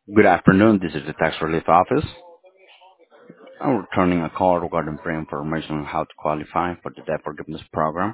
Good afternoon. This is the Tax Relief Office. I'm returning a call regarding free information on how to qualify for the debt forgiveness program.